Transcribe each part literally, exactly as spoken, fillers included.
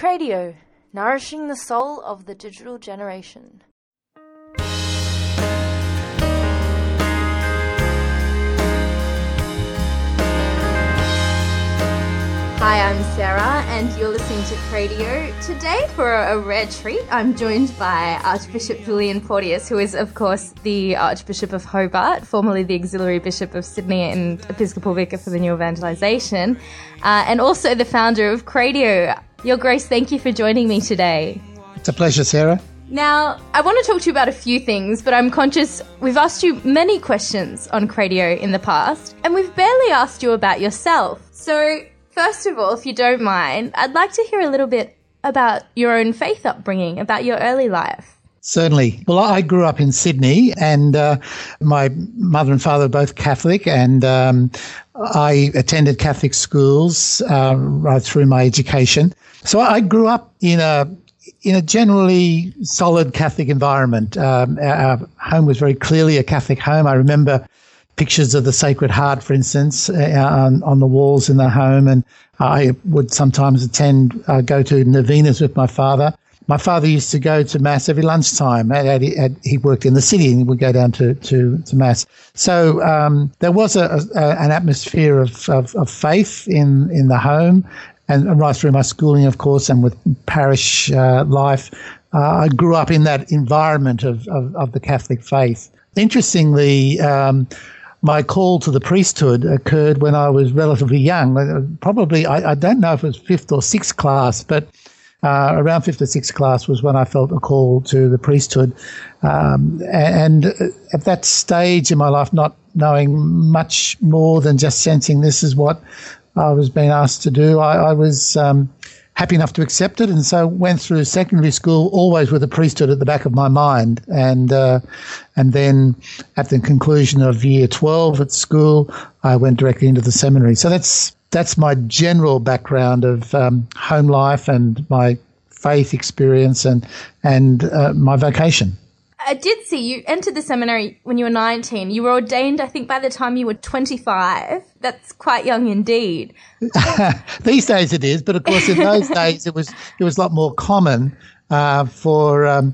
Cradio, nourishing the soul of the digital generation. Hi, I'm Sarah and you're listening to Cradio. Today, for a rare treat, I'm joined by Archbishop Julian Porteous, who is, of course, the Archbishop of Hobart, formerly the Auxiliary Bishop of Sydney and Episcopal Vicar for the New Evangelisation, uh, and also the founder of Cradio. Your Grace, thank you for joining me today. It's a pleasure, Sarah. Now, I want to talk to you about a few things, but I'm conscious we've asked you many questions on Cradio in the past, and we've barely asked you about yourself. So, first of all, if you don't mind, I'd like to hear a little bit about your own faith upbringing, about your early life. Certainly. Well, I grew up in Sydney and uh, my mother and father were both Catholic, and um, I attended Catholic schools uh, right through my education. So I grew up in a in a generally solid Catholic environment. Um, our home was very clearly a Catholic home. I remember pictures of the Sacred Heart, for instance, uh, on, on the walls in the home, and I would sometimes attend, uh, go to novenas with my father. My father used to go to Mass every lunchtime. At, at, at, he worked in the city and he would go down to, to, to Mass. So um, there was a, a, an atmosphere of, of, of faith in, in the home, and, and right through my schooling, of course, and with parish uh, life. Uh, I grew up in that environment of, of, of the Catholic faith. Interestingly, um, my call to the priesthood occurred when I was relatively young. Probably, I, I don't know if it was fifth or sixth class, but uh, around fifth or sixth class was when I felt a call to the priesthood. Um, and at that stage in my life, not knowing much more than just sensing this is what I was being asked to do, I, I was um, happy enough to accept it, and so went through secondary school always with the priesthood at the back of my mind. And uh, and then at the conclusion of year twelve at school, I went directly into the seminary. So that's that's my general background of um, home life and my faith experience and and uh, my vocation. I did see you entered the seminary when you were nineteen. You were ordained, I think, by the time you were twenty-five. That's quite young indeed. These days it is, but of course in those days it was it was a lot more common uh, for um,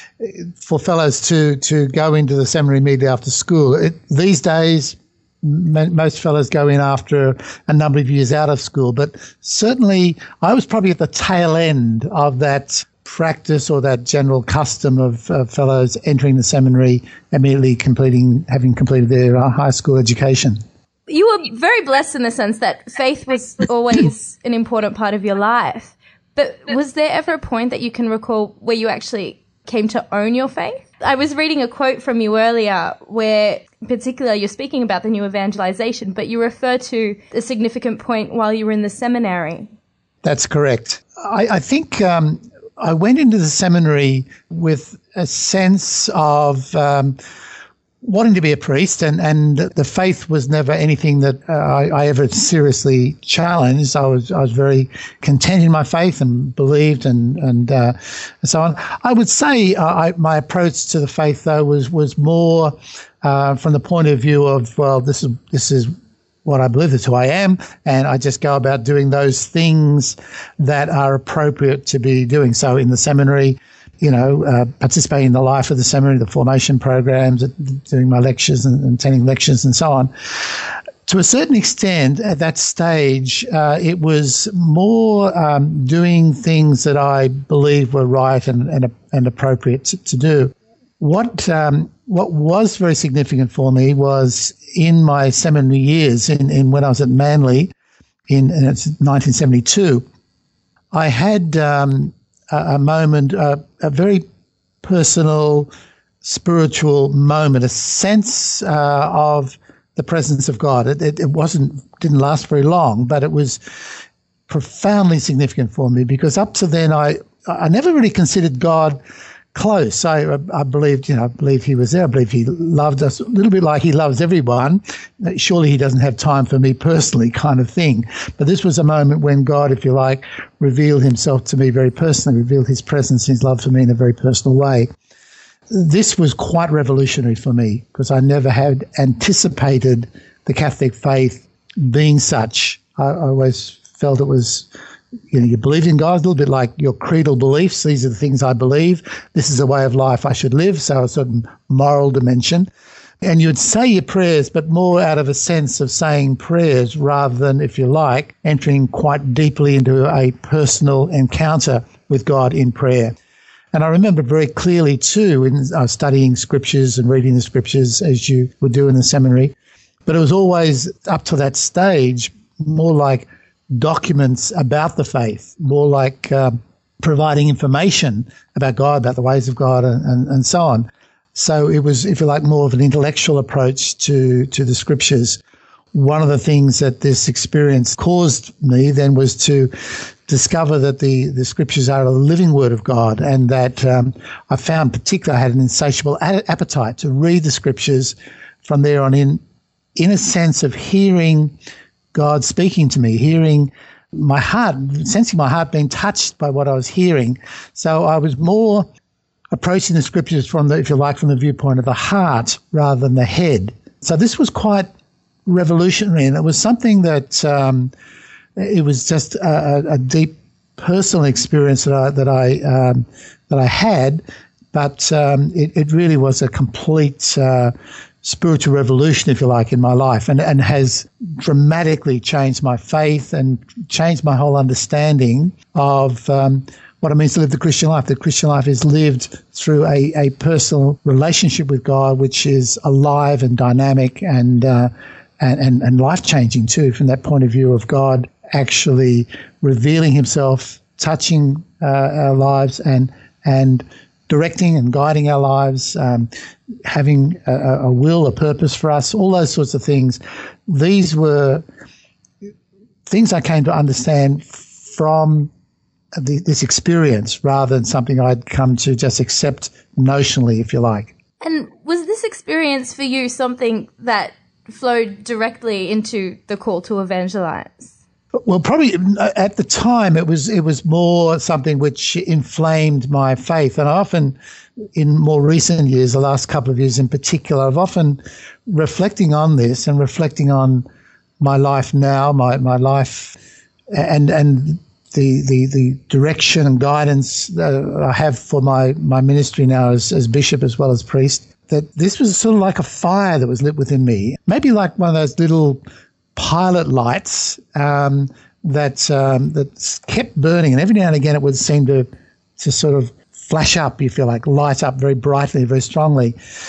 for fellows to to go into the seminary immediately after school. It, these days, m- most fellows go in after a number of years out of school, but certainly I was probably at the tail end of that practice or that general custom of uh, fellows entering the seminary immediately completing, having completed their uh, high school education. You were very blessed in the sense that faith was always an important part of your life. But was there ever a point that you can recall where you actually came to own your faith? I was reading a quote from you earlier where, in particular, you're speaking about the New Evangelisation, but you refer to a significant point while you were in the seminary. That's correct. I, I think um, I went into the seminary with a sense of um, wanting to be a priest, and, and the faith was never anything that uh, I, I ever seriously challenged. I was I was very content in my faith and believed and and, uh, and so on. I would say uh, I, my approach to the faith, though, was was more uh, from the point of view of, well, this is this is what I believe, is who I am, and I just go about doing those things that are appropriate to be doing. So in the seminary, you know, uh, participating in the life of the seminary, the formation programs, doing my lectures and, and attending lectures and so on. To a certain extent, at that stage, uh, it was more um, doing things that I believed were right and, and, and appropriate to, to do. What um, what was very significant for me was in my seminary years, in, in when I was at Manly in, in nineteen seventy-two, I had um, a, a moment, uh, a very personal, spiritual moment, a sense uh, of the presence of God. It, it, it wasn't didn't last very long, but it was profoundly significant for me because up to then I I never really considered God close. I, I believed, you know, I believed he was there. I believed he loved us a little bit like he loves everyone. Surely he doesn't have time for me personally, kind of thing. But this was a moment when God, if you like, revealed himself to me very personally, revealed his presence, his love for me in a very personal way. This was quite revolutionary for me because I never had anticipated the Catholic faith being such. I, I always felt it was you know, you believed in God, a little bit like your creedal beliefs. These are the things I believe. This is a way of life I should live. So a certain moral dimension. And you would say your prayers, but more out of a sense of saying prayers rather than, if you like, entering quite deeply into a personal encounter with God in prayer. And I remember very clearly too, in uh, studying scriptures and reading the scriptures as you would do in the seminary, but it was always up to that stage more like documents about the faith, more like um, providing information about God, about the ways of God, and, and, and so on. So it was, if you like, more of an intellectual approach to, to the scriptures. One of the things that this experience caused me then was to discover that the, the scriptures are a living word of God, and that um, I found particularly I had an insatiable a- appetite to read the scriptures from there on in, in a sense of hearing God speaking to me, hearing my heart, sensing my heart being touched by what I was hearing. So I was more approaching the scriptures from the, if you like, from the viewpoint of the heart rather than the head. So this was quite revolutionary, and it was something that um, it was just a, a deep personal experience that I that I um, that I had, but um, it, it really was a complete uh, spiritual revolution, if you like, in my life, and and has dramatically changed my faith and changed my whole understanding of Um, what it means to live the Christian life. The Christian life is lived through a, a personal relationship with God, which is alive and dynamic and, uh, and, and, and life-changing too, from that point of view of God actually revealing himself, touching uh, our lives and, and directing and guiding our lives, um, having a, a will, a purpose for us, all those sorts of things. These were things I came to understand from The, this experience rather than something I'd come to just accept notionally, if you like. And was this experience for you something that flowed directly into the call to evangelize? Well, probably at the time it was it was more something which inflamed my faith. And I often, in more recent years, the last couple of years in particular, I've often reflecting on this and reflecting on my life now, my, my life and and The, the, the direction and guidance uh, I have for my, my ministry now as, as bishop as well as priest, that this was sort of like a fire that was lit within me, maybe like one of those little pilot lights um, that um, that kept burning, and every now and again it would seem to to sort of flash up, you feel like, light up very brightly, very strongly.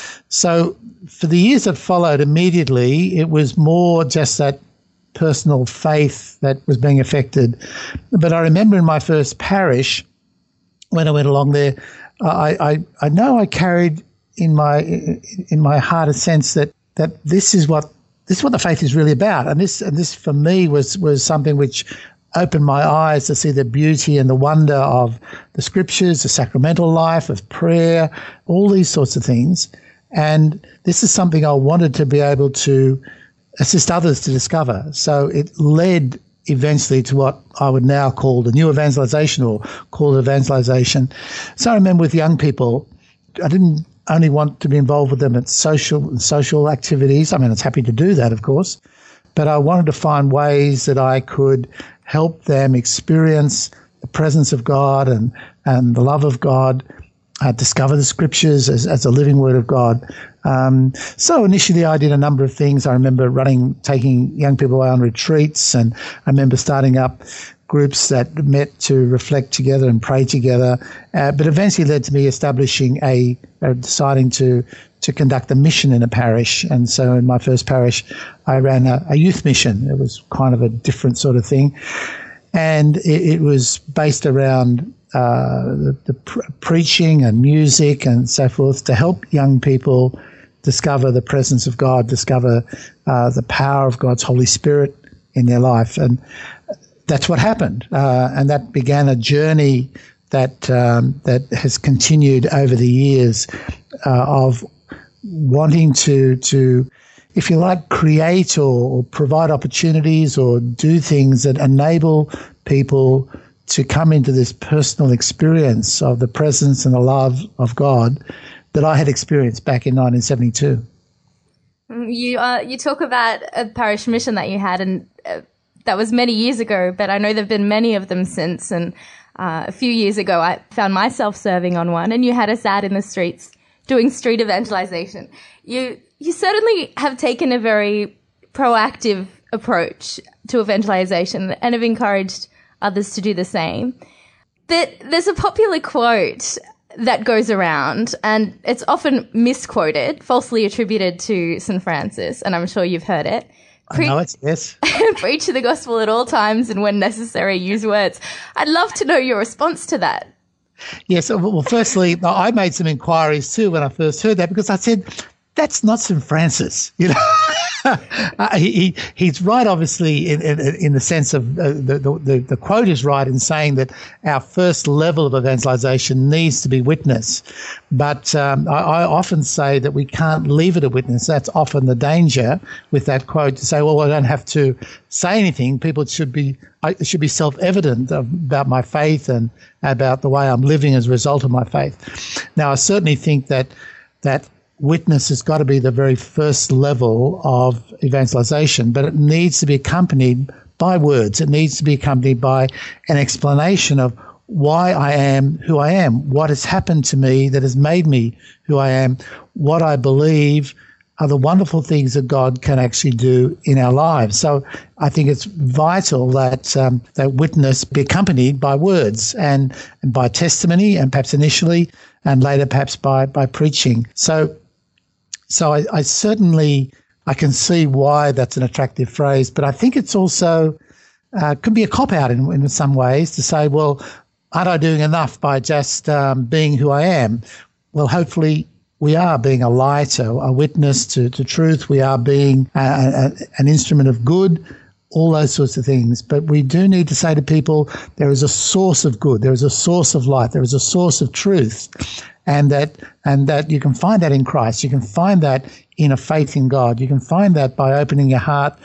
So for the years that followed, immediately it was more just that personal faith that was being affected. But I remember in my first parish, when I went along there, I, I, I know I carried in my in my heart a sense that, that this is what this is what the faith is really about. And this and this for me was was something which opened my eyes to see the beauty and the wonder of the scriptures, the sacramental life of prayer, all these sorts of things. And this is something I wanted to be able to assist others to discover. So it led eventually to what I would now call the new evangelization or call evangelization. So I remember with young people, I didn't only want to be involved with them at social social activities. I mean, I was happy to do that, of course, but I wanted to find ways that I could help them experience the presence of God and, and the love of God, uh, discover the scriptures as, as a living word of God. Um, so initially I did a number of things. I remember running, taking young people away on retreats, and I remember starting up groups that met to reflect together and pray together. Uh, but eventually led to me establishing a, uh, deciding to, to conduct a mission in a parish. And so in my first parish, I ran a, a youth mission. It was kind of a different sort of thing. And it, it was based around uh, the, the pr- preaching and music and so forth to help young people discover the presence of God, discover uh, the power of God's Holy Spirit in their life. And that's what happened. Uh, and that began a journey that um, that has continued over the years uh, of wanting to, to, if you like, create or, or provide opportunities or do things that enable people to come into this personal experience of the presence and the love of God that I had experienced back in nineteen seventy-two. You uh, you talk about a parish mission that you had, and uh, That was many years ago, but I know there have been many of them since. And uh, a few years ago, I found myself serving on one, and you had us out in the streets doing street evangelization. You you certainly have taken a very proactive approach to evangelization and have encouraged others to do the same. But there's a popular quote that goes around, and it's often misquoted, falsely attributed to Saint Francis, and I'm sure you've heard it. Pre- I know it, yes. Preach the gospel at all times, and when necessary, use words. I'd love to know your response to that. Yes, well, firstly, I made some inquiries too when I first heard that, because I said, that's not Saint Francis, you know. uh, he, he's right, obviously, in, in, in the sense of uh, the, the the quote is right in saying that our first level of evangelization needs to be witness. But um, I, I often say that we can't leave it at witness. That's often the danger with that quote, to say, well, I don't have to say anything. People should be, it should be self-evident about my faith and about the way I'm living as a result of my faith. Now, I certainly think that that witness has got to be the very first level of evangelization, but it needs to be accompanied by words. It needs to be accompanied by an explanation of why I am who I am, what has happened to me that has made me who I am, what I believe are the wonderful things that God can actually do in our lives. So I think it's vital that um, that witness be accompanied by words and, and by testimony, and perhaps initially and later perhaps by, by preaching. So So I, I certainly, I can see why that's an attractive phrase, but I think it's also, uh, can be a cop-out in, in some ways to say, well, aren't I doing enough by just um, being who I am? Well, hopefully we are being a light, a, a witness to, to truth. We are being a, a, an instrument of good, all those sorts of things. But we do need to say to people, there is a source of good, there is a source of light, there is a source of truth. And that, and that you can find that in Christ. You can find that in a faith in God. You can find that by opening your heart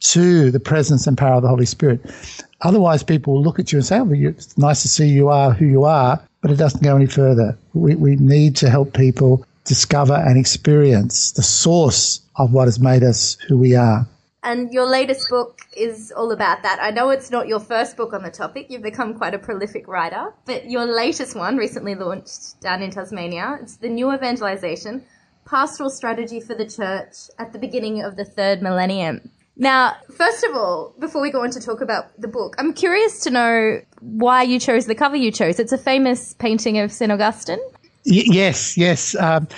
to the presence and power of the Holy Spirit. Otherwise, people will look at you and say, oh, well, it's nice to see you are who you are, but it doesn't go any further. We, we need to help people discover and experience the source of what has made us who we are. And your latest book is all about that. I know it's not your first book on the topic. You've become quite a prolific writer. But your latest one, recently launched down in Tasmania, it's The New Evangelization, Pastoral Strategy for the Church at the Beginning of the Third Millennium. Now, first of all, before we go on to talk about the book, I'm curious to know why you chose the cover you chose. It's a famous painting of Saint Augustine. Y- yes, yes. Um,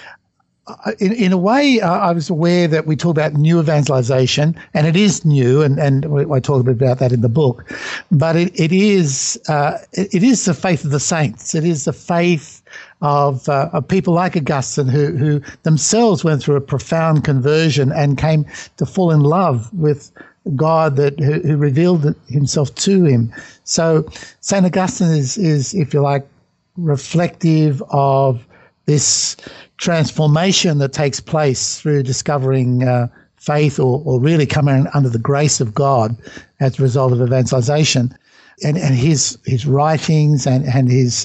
In, in a way, uh, I was aware that we talk about new evangelization, and it is new, and, and I talk a bit about that in the book. But it, it is uh, it, it is the faith of the saints. It is the faith of, uh, of people like Augustine, who, who themselves went through a profound conversion and came to fall in love with God that who, who revealed himself to him. So Saint Augustine is, is, if you like, reflective of this transformation that takes place through discovering uh, faith or, or really coming under the grace of God as a result of evangelization. And, and his his writings and, and his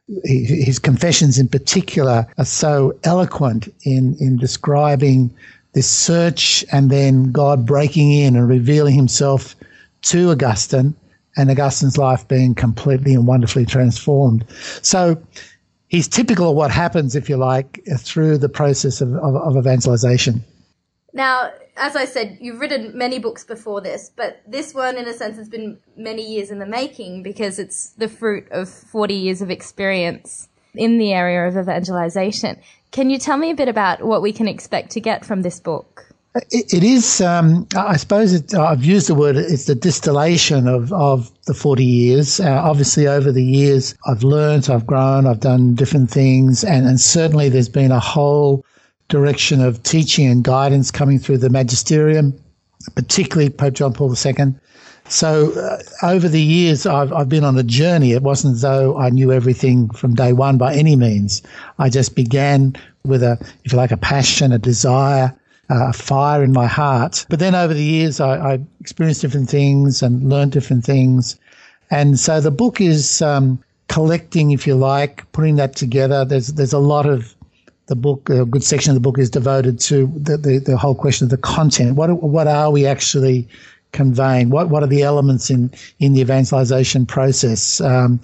his confessions in particular are so eloquent in, in describing this search and then God breaking in and revealing himself to Augustine, and Augustine's life being completely and wonderfully transformed. So he's typical of what happens, if you like, through the process of, of, of evangelization. Now, as I said, you've written many books before this, but this one, in a sense, has been many years in the making because it's the fruit of forty years of experience in the area of evangelization. Can you tell me a bit about what we can expect to get from this book? It, it is, um, I suppose it, I've used the word, it's the distillation of, of the forty years. Uh, obviously, over the years, I've learned, I've grown, I've done different things, and, and certainly there's been a whole direction of teaching and guidance coming through the magisterium, particularly Pope John Paul the Second. So uh, over the years, I've, I've been on a journey. It wasn't as though I knew everything from day one by any means. I just began with a, if you like, a passion, a desire, a uh, fire in my heart. But then over the years, I, I experienced different things and learned different things. And so the book is um, collecting, if you like, putting that together. There's there's a lot of the book, a good section of the book is devoted to the, the, the whole question of the content. What what are we actually conveying? What what are the elements in, in the evangelization process? Um,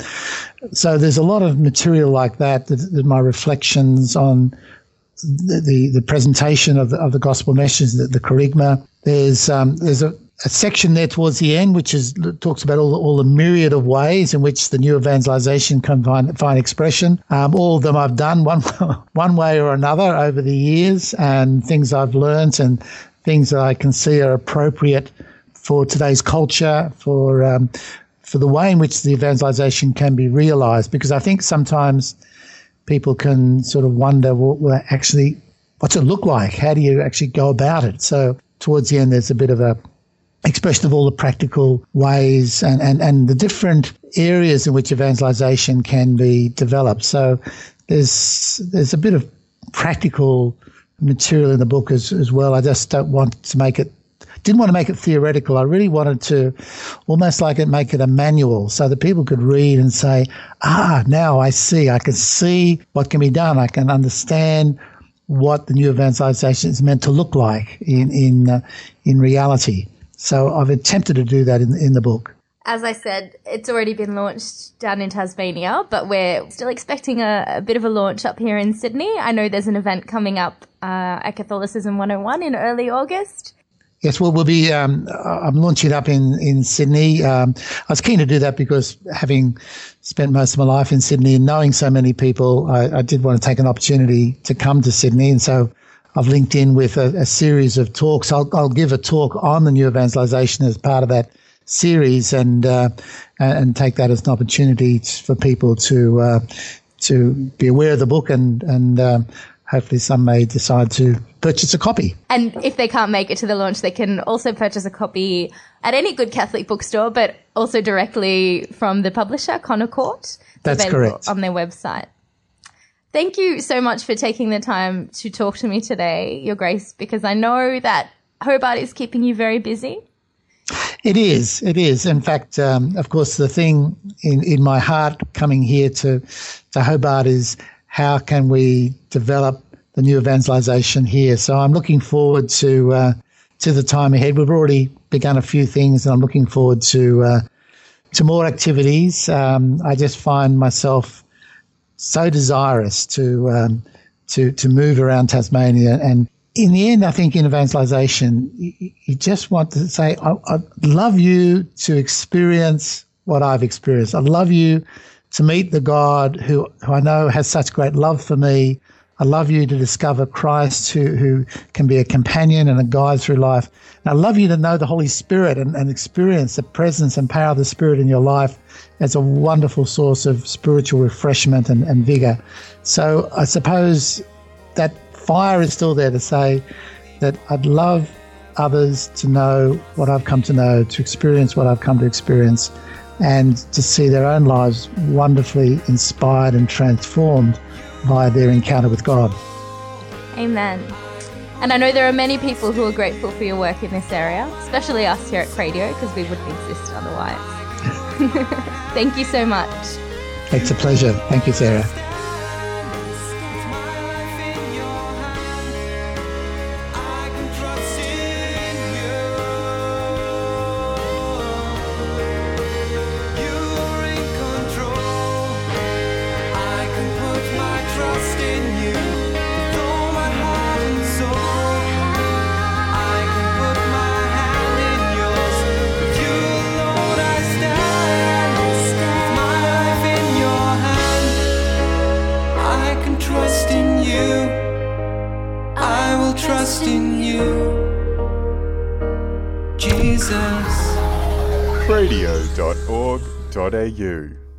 so there's a lot of material like that, that, that my reflections on the, the, the presentation of the, of the gospel message, the, the kerygma. There's um, there's a, a section there towards the end which is talks about all, all the myriad of ways in which the new evangelization can find, find expression. Um, all of them I've done one one way or another over the years, and things I've learned and things that I can see are appropriate for today's culture, for um, for the way in which the evangelization can be realized. Because I think sometimes people can sort of wonder, well, well, actually, what's it look like? How do you actually go about it? So towards the end, there's a bit of a expression of all the practical ways and, and, and the different areas in which evangelization can be developed. So there's there's a bit of practical material in the book as, as well. I just don't want to make it, didn't want to make it theoretical. I really wanted to almost like it make it a manual so that people could read and say, ah, now I see. I can see what can be done. I can understand what the new evangelization is meant to look like in in uh, in reality. So I've attempted to do that in, in the book. As I said, it's already been launched down in Tasmania, but we're still expecting a, a bit of a launch up here in Sydney. I know there's an event coming up uh, at Catholicism one oh one in early August. Yes, well, we'll be, um, I'm launching it up in, in Sydney. Um, I was keen to do that because having spent most of my life in Sydney and knowing so many people, I, I did want to take an opportunity to come to Sydney. And so I've linked in with a, a series of talks. I'll, I'll give a talk on the new evangelization as part of that series, and uh, and take that as an opportunity for people to uh, to be aware of the book, and and um, hopefully some may decide to purchase a copy. And if they can't make it to the launch, they can also purchase a copy at any good Catholic bookstore, but also directly from the publisher, Connor Court. That's correct. On their website. Thank you so much for taking the time to talk to me today, Your Grace, because I know that Hobart is keeping you very busy. It is. It is. In fact, um, of course, the thing in, in my heart coming here to, to Hobart is how can we develop the new evangelization here? So I'm looking forward to uh, to the time ahead. We've already begun a few things, and I'm looking forward to uh, to more activities. Um, I just find myself so desirous to um, to to move around Tasmania, and in the end, I think in evangelization, you, you just want to say, I, I'd love you to experience what I've experienced. I'd love you to meet the God who, who I know has such great love for me. I love you to discover Christ who, who can be a companion and a guide through life. And I love you to know the Holy Spirit and, and experience the presence and power of the Spirit in your life as a wonderful source of spiritual refreshment and, and vigor. So I suppose that fire is still there to say that I'd love others to know what I've come to know, to experience what I've come to experience, and to see their own lives wonderfully inspired and transformed by their encounter with God. Amen. And I know there are many people who are grateful for your work in this area, especially us here at Cradio, because we wouldn't exist otherwise. Thank you so much. It's a pleasure. Thank you, Sarah. Trust in you, Jesus. radio dot org dot a u